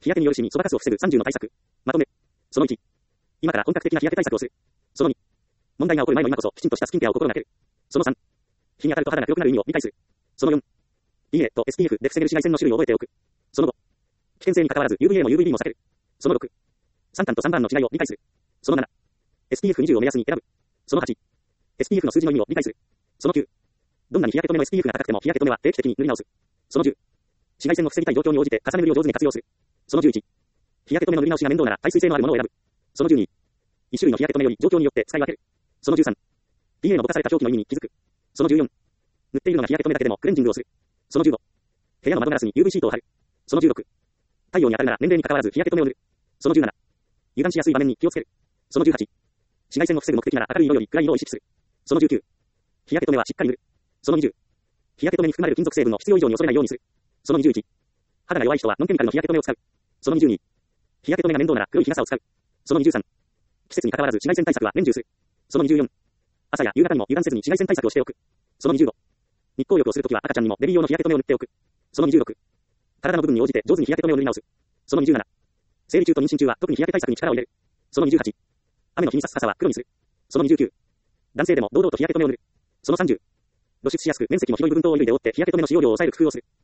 日焼けによるシミ、そばかすを防ぐ30の対策。まとめ。その1。今から本格的な日焼け対策をする。その2。問題が起こる前の今こそ、きちんとしたスキンケアを心がける。その3。日に当たると肌が黒くなる意味を理解する。その4。PA と SPF で防げる紫外線の種類を覚えておく。その5。危険性に関わらず UVA も UVB も避ける。その6。3巻と3番の違いを理解する。その7。SPF20 を目安に選ぶ。その8。SPF の数字の意味を理解する。その9。どんなに日焼け止めの SPF が高くても日焼け止めは定期的に塗り直す。その10。紫外線を防ぎたい状況に応じて重ね塗りを上手に活用する。その11。日焼け止めの塗り直しが面倒なら耐水性のあるものを選ぶ。その12。一種類の日焼け止めより状況によって使い分ける。その13。PA のぼかされた表記の意味に気づく。その14。塗っているのが日焼け止めだけでもクレンジングをする。その15。部屋の窓ガラスに UV シートを貼る。その16。太陽に当たるなら年齢に関わらず日焼け止めを塗る。その17。油断しやすい場面に気をつける。その18。紫外線を防ぐ目的なら明るい色より暗い色を意識する。その19。日焼け止めはしっかり塗る。その20。日焼け止めに含まれる金属成分を必要以上に恐れないようにする。その21。肌が弱い人はノンケミカルの日焼け止めを使う。その22。日焼け止めが面倒なら黒い日傘を使う。その23。季節に関わらず紫外線対策は年中する。その24。朝や夕方にも油断せずに紫外線対策をしておく。その25。日光浴をするときは赤ちゃんにもベビー用の日焼け止めを塗っておく。その26。体の部分に応じて上手に日焼け止めを塗り直す。その27。生理中と妊娠中は特に日焼け対策に力を入れる。その28。雨の日に差す傘は黒にする。その29。男性でも堂々と日焼け止めを塗る。その30。露出しやすく面積も広い部分等を衣類で覆って日焼け止めの使用量を抑える工夫をする。